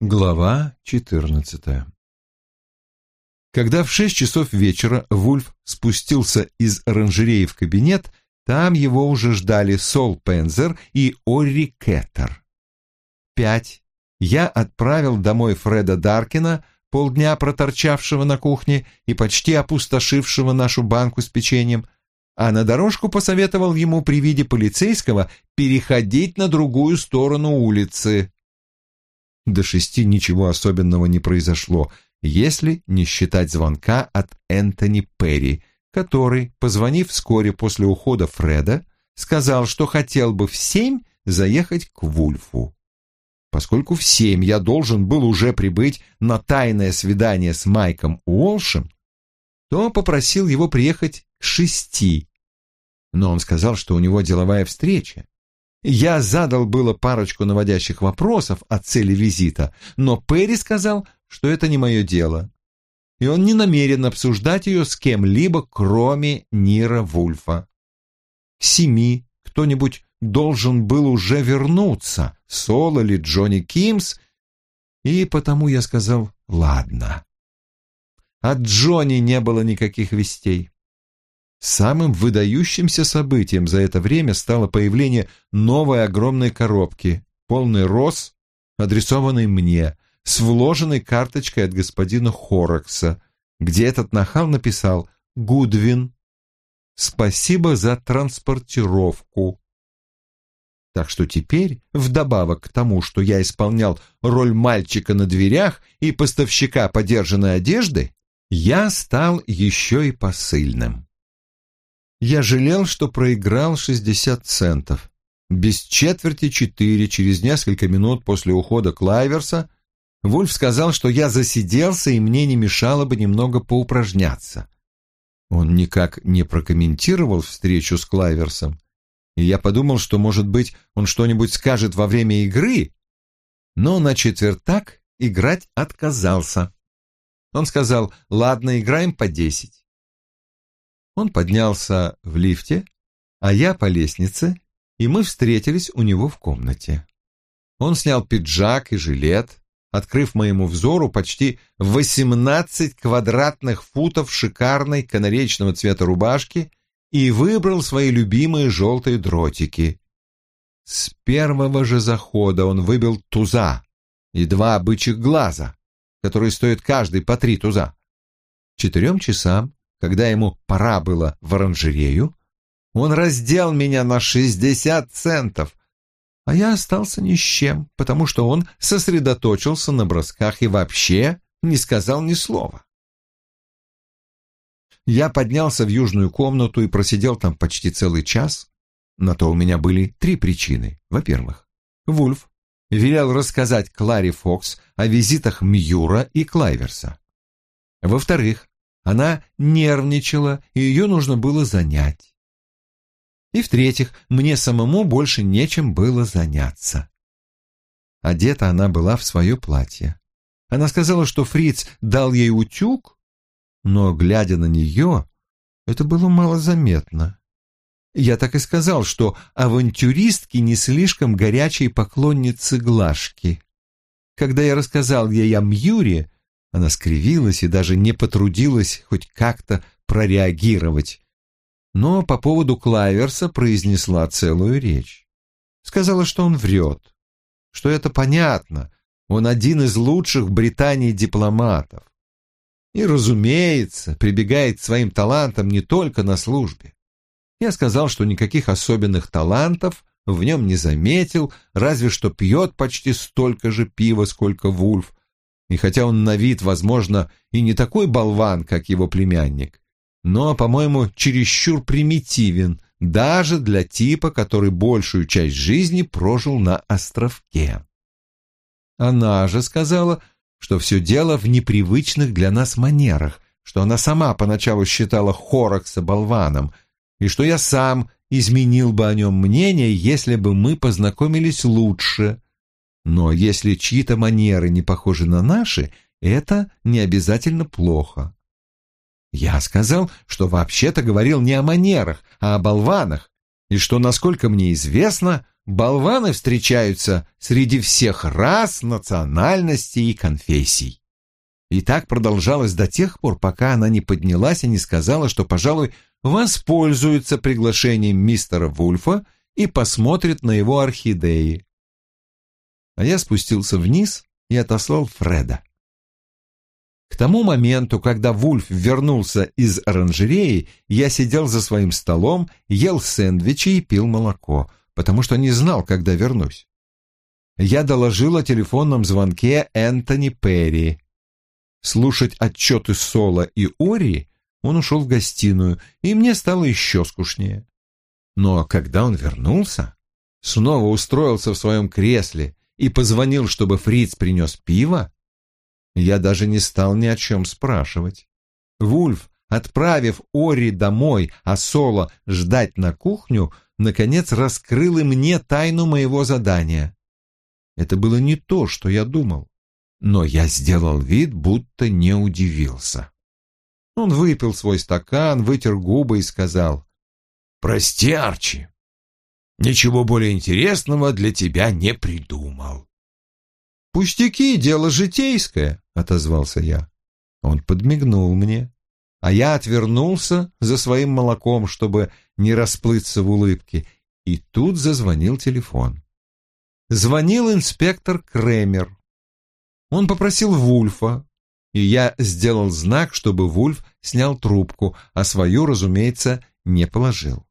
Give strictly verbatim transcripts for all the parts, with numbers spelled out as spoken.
Глава четырнадцатая. Когда в шесть часов вечера Вульф спустился из оранжереи в кабинет, там его уже ждали Сол Пензер и Орри Кеттер. Пять. Я отправил домой Фреда Даркина, полдня проторчавшего на кухне и почти опустошившего нашу банку с печеньем, а на дорожку посоветовал ему при виде полицейского переходить на другую сторону улицы. До шести ничего особенного не произошло, если не считать звонка от Энтони Перри, который, позвонив вскоре после ухода Фреда, сказал, что хотел бы в семь заехать к Вульфу. Поскольку в семь я должен был уже прибыть на тайное свидание с Майком Уолшем, то попросил его приехать к шести. Но он сказал, что у него деловая встреча. Я задал было парочку наводящих вопросов о цели визита, но Перри сказал, что это не мое дело, и он не намерен обсуждать ее с кем-либо, кроме Нира Вульфа. К семи кто-нибудь должен был уже вернуться, Сол или Джонни Кимс, и потому я сказал «ладно». От Джонни не было никаких вестей. Самым выдающимся событием за это время стало появление новой огромной коробки, полной роз, адресованной мне, с вложенной карточкой от господина Хоррокса, где этот нахал написал «Гудвин, спасибо за транспортировку». Так что теперь, вдобавок к тому, что я исполнял роль мальчика на дверях и поставщика подержанной одежды, я стал еще и посыльным. Я жалел, что проиграл шестьдесят центов. Без четверти четыре, через несколько минут после ухода Клайверса, Вульф сказал, что я засиделся и мне не мешало бы немного поупражняться. Он никак не прокомментировал встречу с Клайверсом, и я подумал, что, может быть, он что-нибудь скажет во время игры, но на четвертак играть отказался. Он сказал: «Ладно, играем по десять». Он поднялся в лифте, а я по лестнице, и мы встретились у него в комнате. Он снял пиджак и жилет, открыв моему взору почти восемнадцать квадратных футов шикарной канареечного цвета рубашки и выбрал свои любимые желтые дротики. С первого же захода он выбил туза и два бычьих глаза, которые стоят каждый по три туза. К четырем часам, когда ему пора было в оранжерею, он раздел меня на шестьдесят центов, а я остался ни с чем, потому что он сосредоточился на бросках и вообще не сказал ни слова. Я поднялся в южную комнату и просидел там почти целый час. На то у меня были три причины. Во-первых, Вульф велел рассказать Кларе Фокс о визитах Мьюра и Клайверса. Во-вторых, она нервничала, и ее нужно было занять. И в-третьих, мне самому больше нечем было заняться. Одета она была в свое платье. Она сказала, что Фриц дал ей утюг, но, глядя на нее, это было малозаметно. Я так и сказал, что авантюристки не слишком горячие поклонницы глажки. Когда я рассказал ей о Мьюре, она скривилась и даже не потрудилась хоть как-то прореагировать. Но по поводу Клайверса произнесла целую речь. Сказала, что он врет, что это понятно, он один из лучших в Британии дипломатов. И, разумеется, прибегает к своим талантам не только на службе. Я сказал, что никаких особенных талантов в нем не заметил, разве что пьет почти столько же пива, сколько Вульф, и хотя он на вид, возможно, и не такой болван, как его племянник, но, по-моему, чересчур примитивен, даже для типа, который большую часть жизни прожил на островке. Она же сказала, что все дело в непривычных для нас манерах, что она сама поначалу считала Хоррокса болваном, и что я сам изменил бы о нем мнение, если бы мы познакомились лучше. Но если чьи-то манеры не похожи на наши, это не обязательно плохо. Я сказал, что вообще-то говорил не о манерах, а о болванах, и что, насколько мне известно, болваны встречаются среди всех рас, национальностей и конфессий. И так продолжалось до тех пор, пока она не поднялась и не сказала, что, пожалуй, воспользуется приглашением мистера Вульфа и посмотрит на его орхидеи. А я спустился вниз и отослал Фреда. К тому моменту, когда Вульф вернулся из оранжереи, я сидел за своим столом, ел сэндвичи и пил молоко, потому что не знал, когда вернусь. Я доложил о телефонном звонке Энтони Перри. Слушать отчеты Сола и Ори он ушел в гостиную, и мне стало еще скучнее. Но когда он вернулся, снова устроился в своем кресле и позвонил, чтобы Фриц принес пиво, я даже не стал ни о чем спрашивать. Вульф, отправив Ори домой, а Соло ждать на кухню, наконец раскрыл и мне тайну моего задания. Это было не то, что я думал, но я сделал вид, будто не удивился. Он выпил свой стакан, вытер губы и сказал: «Прости, Арчи, ничего более интересного для тебя не придумал». «Пустяки, дело житейское», — отозвался я. Он подмигнул мне, а я отвернулся за своим молоком, чтобы не расплыться в улыбке, и тут зазвонил телефон. Звонил инспектор Кремер. Он попросил Вульфа, и я сделал знак, чтобы Вульф снял трубку, а свою, разумеется, не положил.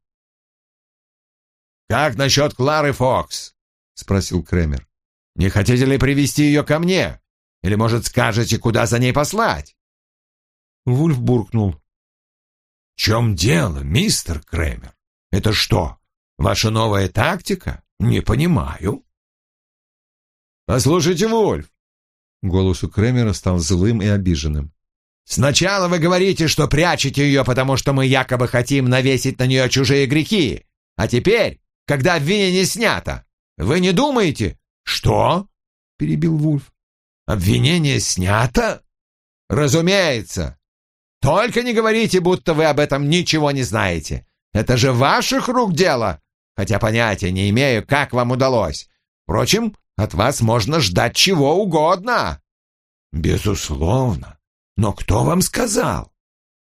«Как насчет Клары Фокс?» — спросил Кремер. «Не хотите ли привести ее ко мне? Или, может, скажете, куда за ней послать?» Вульф буркнул: «В чем дело, мистер Кремер? Это что, ваша новая тактика? Не понимаю». «Послушайте, Вульф!» Голос у Кремера стал злым и обиженным. «Сначала вы говорите, что прячете ее, потому что мы якобы хотим навесить на нее чужие грехи. А теперь, когда обвинение снято, вы не думаете...» «Что?» — перебил Вульф. «Обвинение снято? Разумеется. Только не говорите, будто вы об этом ничего не знаете. Это же ваших рук дело, хотя понятия не имею, как вам удалось. Впрочем, от вас можно ждать чего угодно». «Безусловно. Но кто вам сказал?»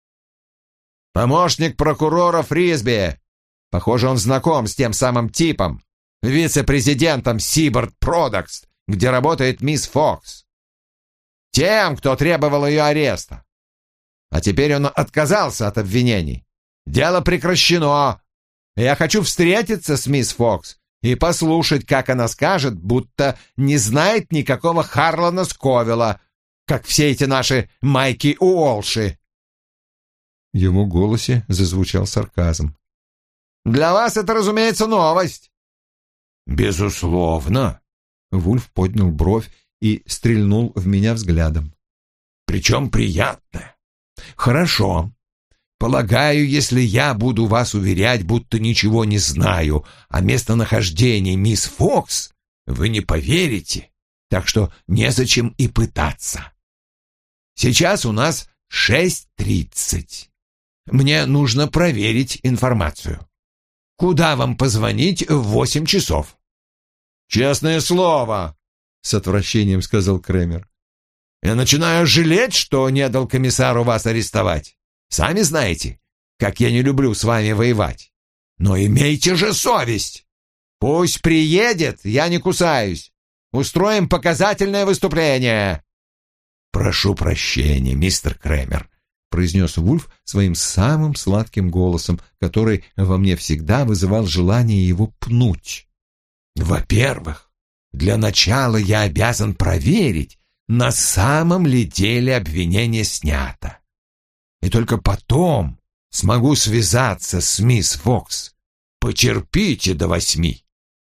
«Помощник прокурора Фрисби. Похоже, он знаком с тем самым типом, вице-президентом Seabird Products, где работает мисс Фокс. Тем, кто требовал ее ареста. А теперь он отказался от обвинений. Дело прекращено. Я хочу встретиться с мисс Фокс и послушать, как она скажет, будто не знает никакого Харлана Сковилла, как все эти наши Майки Уолши». В его голосе зазвучал сарказм. «Для вас это, разумеется, новость». «Безусловно». Вульф поднял бровь и стрельнул в меня взглядом. «Причем приятно. Хорошо. Полагаю, если я буду вас уверять, будто ничего не знаю о местонахождении мисс Фокс, вы не поверите, так что незачем и пытаться. Сейчас у нас шесть тридцать. Мне нужно проверить информацию. Куда вам позвонить в восемь часов?» «Честное слово», — с отвращением сказал Кремер. «Я начинаю жалеть, что не дал комиссару вас арестовать. Сами знаете, как я не люблю с вами воевать. Но имейте же совесть. Пусть приедет, я не кусаюсь. Устроим показательное выступление». «Прошу прощения, мистер Кремер», — произнес Вульф своим самым сладким голосом, который во мне всегда вызывал желание его пнуть. «Во-первых, для начала я обязан проверить, на самом ли деле обвинение снято. И только потом смогу связаться с мисс Фокс. Потерпите до восьми».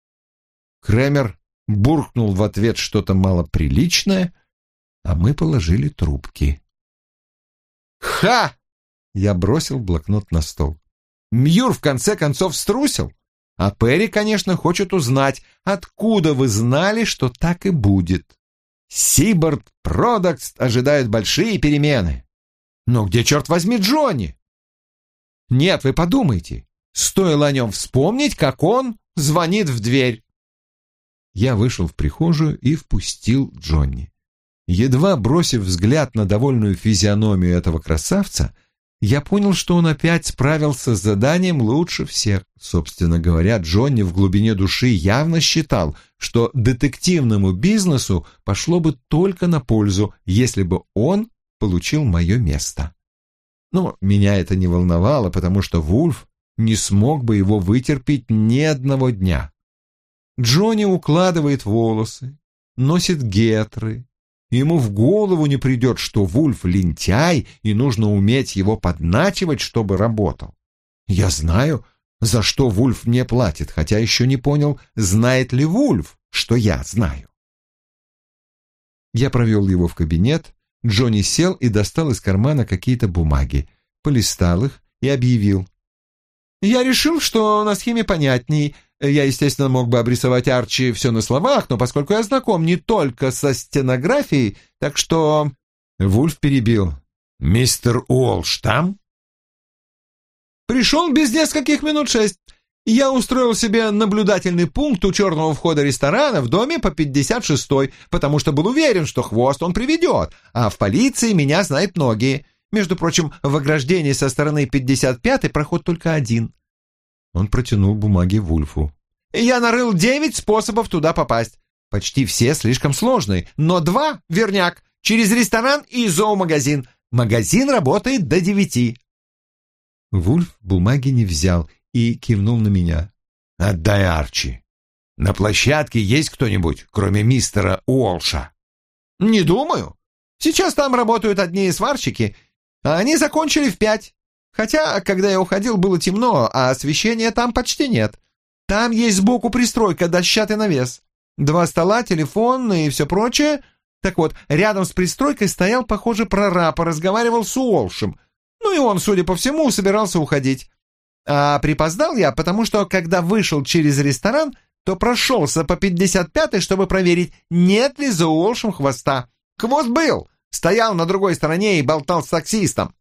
Кремер буркнул в ответ что-то малоприличное, а мы положили трубки. «Ха!» — я бросил блокнот на стол. «Мьюр в конце концов струсил. А Перри, конечно, хочет узнать, откуда вы знали, что так и будет. Seabird Products ожидают большие перемены. Но где, черт возьми, Джонни? Нет, вы подумайте. Стоило о нем вспомнить, как он звонит в дверь. Я вышел в прихожую и впустил Джонни. Едва бросив взгляд на довольную физиономию этого красавца, я понял, что он опять справился с заданием лучше всех. Собственно говоря, Джонни в глубине души явно считал, что детективному бизнесу пошло бы только на пользу, если бы он получил мое место. Но меня это не волновало, потому что Вульф не смог бы его вытерпеть ни одного дня. Джонни укладывает волосы, носит гетры. Ему в голову не придет, что Вульф лентяй, и нужно уметь его подначивать, чтобы работал. Я знаю, за что Вульф мне платит, хотя еще не понял, знает ли Вульф, что я знаю. Я провел его в кабинет. Джонни сел и достал из кармана какие-то бумаги, полистал их и объявил. «Я решил, что на схеме понятней. Я, естественно, мог бы обрисовать Арчи все на словах, но поскольку я знаком не только со стенографией, так что...» Вульф перебил. «Мистер Уолш там?» «Пришел без нескольких минут шесть. Я устроил себе наблюдательный пункт у черного входа ресторана в доме по пятьдесят шестой, потому что был уверен, что хвост он приведет, а в полиции меня знают многие. Между прочим, в ограждении со стороны пятьдесят пятой проход только один». Он протянул бумаги Вульфу. «Я нарыл девять способов туда попасть. Почти все слишком сложные, но два — верняк. Через ресторан и зоомагазин. Магазин работает до девяти». Вульф бумаги не взял и кивнул на меня. «Отдай Арчи. На площадке есть кто-нибудь, кроме мистера Уолша?» «Не думаю. Сейчас там работают одни сварщики, а они закончили в пять. Хотя, когда я уходил, было темно, а освещения там почти нет. Там есть сбоку пристройка, дощатый навес. Два стола, телефон и все прочее. Так вот, рядом с пристройкой стоял, похоже, прораб, разговаривал с Уолшем. Ну и он, судя по всему, собирался уходить. А припоздал я, потому что, когда вышел через ресторан, то прошелся по пятьдесят пятой, чтобы проверить, нет ли за Уолшем хвоста. Хвост был, стоял на другой стороне и болтал с таксистом».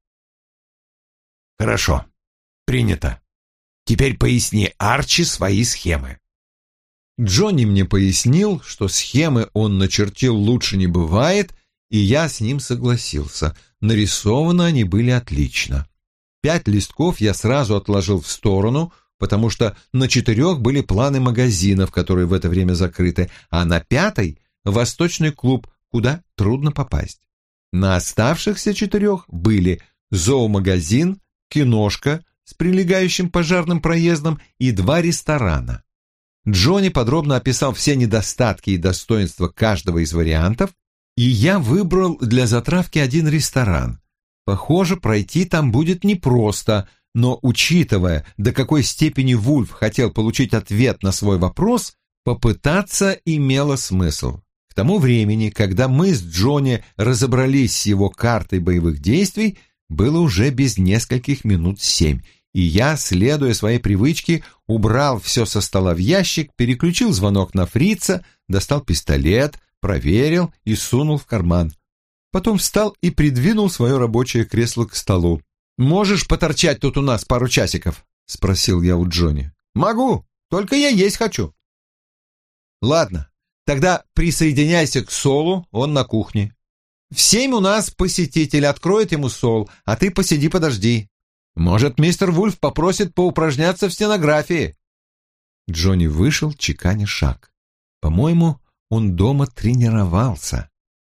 «Хорошо, принято. Теперь поясни Арчи свои схемы». Джонни мне пояснил, что схемы он начертил лучше не бывает, и я с ним согласился. Нарисованы они были отлично. Пять листков я сразу отложил в сторону, потому что на четырех были планы магазинов, которые в это время закрыты, а на пятой — восточный клуб, куда трудно попасть. На оставшихся четырех были зоомагазин, киношка с прилегающим пожарным проездом и два ресторана. Джонни подробно описал все недостатки и достоинства каждого из вариантов, и я выбрал для затравки один ресторан. Похоже, пройти там будет непросто, но, учитывая, до какой степени Вульф хотел получить ответ на свой вопрос, попытаться имело смысл. К тому времени, когда мы с Джонни разобрались с его картой боевых действий, было уже без нескольких минут семь, и я, следуя своей привычке, убрал все со стола в ящик, переключил звонок на фрица, достал пистолет, проверил и сунул в карман. Потом встал и придвинул свое рабочее кресло к столу. «Можешь поторчать тут у нас пару часиков?» — спросил я у Джонни. «Могу, только я есть хочу». «Ладно, тогда присоединяйся к Солу, он на кухне. В семь у нас посетитель, откроет ему Сол, а ты посиди подожди. Может, мистер Вульф попросит поупражняться в стенографии». Джонни вышел, чеканя шаг. По-моему, он дома тренировался.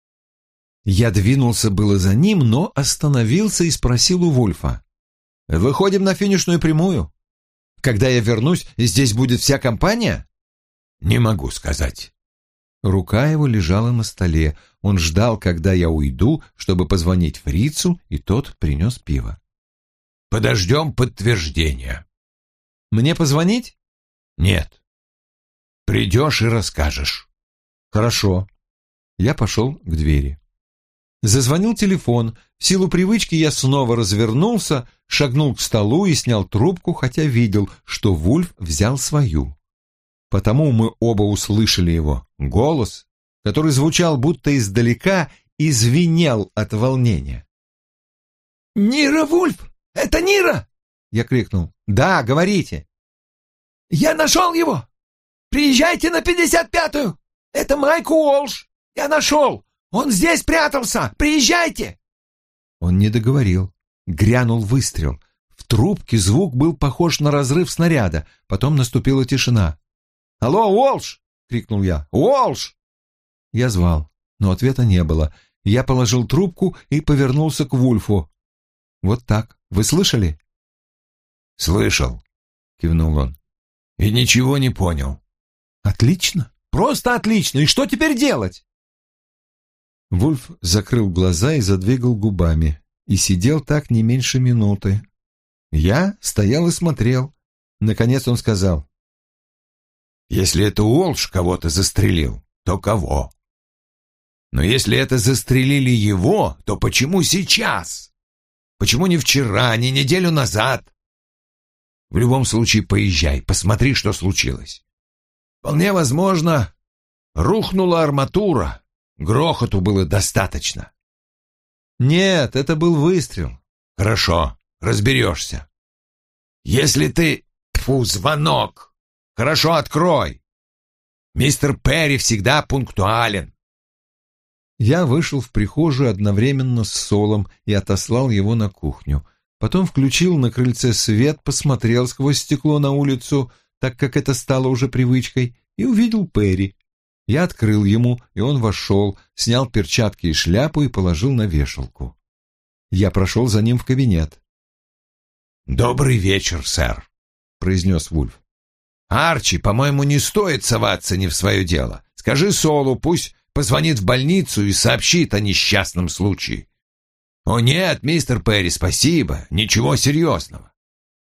Я двинулся было за ним, но остановился и спросил у Вульфа. «Выходим на финишную прямую? Когда я вернусь, здесь будет вся компания?» «Не могу сказать». Рука его лежала на столе. Он ждал, когда я уйду, чтобы позвонить фрицу, и тот принес пиво. «Подождем подтверждения». «Мне позвонить?» «Нет». «Придешь и расскажешь». «Хорошо». Я пошел к двери. Зазвонил телефон. В силу привычки я снова развернулся, шагнул к столу и снял трубку, хотя видел, что Вульф взял свою. Потому мы оба услышали его голос, который звучал будто издалека и звенел от волнения. «Нира Вульф! Это Нира!» Я крикнул. «Да, говорите!» «Я нашел его! приезжайте на пятьдесят пятую! Это Майк Уолш! Я нашел! Он здесь прятался! Приезжайте!» Он не договорил. Грянул выстрел. В трубке звук был похож на разрыв снаряда. Потом наступила тишина. «Алло, Уолш!» — крикнул я. «Уолш!» Я звал, но ответа не было. Я положил трубку и повернулся к Вульфу. «Вот так. Вы слышали?» «Слышал», — кивнул он. «И ничего не понял». «Отлично. Просто отлично. И что теперь делать?» Вульф закрыл глаза и задвигал губами. И сидел так не меньше минуты. Я стоял и смотрел. Наконец он сказал: «Если это Уолш кого-то застрелил, то кого? Но если это застрелили его, то почему сейчас? Почему не вчера, не неделю назад? В любом случае поезжай, посмотри, что случилось. Вполне возможно, рухнула арматура, грохоту было достаточно». «Нет, это был выстрел». «Хорошо, разберешься. Если ты... Фу, звонок. Хорошо, открой. Мистер Перри всегда пунктуален». Я вышел в прихожую одновременно с Солом и отослал его на кухню. Потом включил на крыльце свет, посмотрел сквозь стекло на улицу, так как это стало уже привычкой, и увидел Перри. Я открыл ему, и он вошел, снял перчатки и шляпу и положил на вешалку. Я прошел за ним в кабинет. «Добрый вечер, сэр», — произнес Вульф. «Арчи, по-моему, не стоит соваться не в свое дело. Скажи Солу, пусть позвонит в больницу и сообщит о несчастном случае». «О нет, мистер Перри, спасибо, ничего серьезного».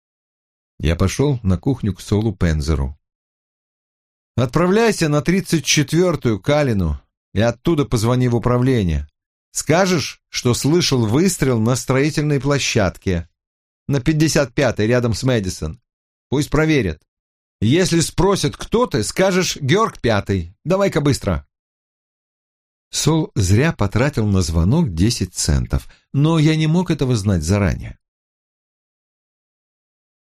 Я пошел на кухню к Солу Пензеру. «Отправляйся на тридцать четвёртую к Алину и оттуда позвони в управление. Скажешь, что слышал выстрел на строительной площадке, на пятьдесят пятой рядом с Мэдисон. Пусть проверят. Если спросят, кто ты, скажешь Георг Пятый. Давай-ка быстро». Сол зря потратил на звонок десять центов, но я не мог этого знать заранее.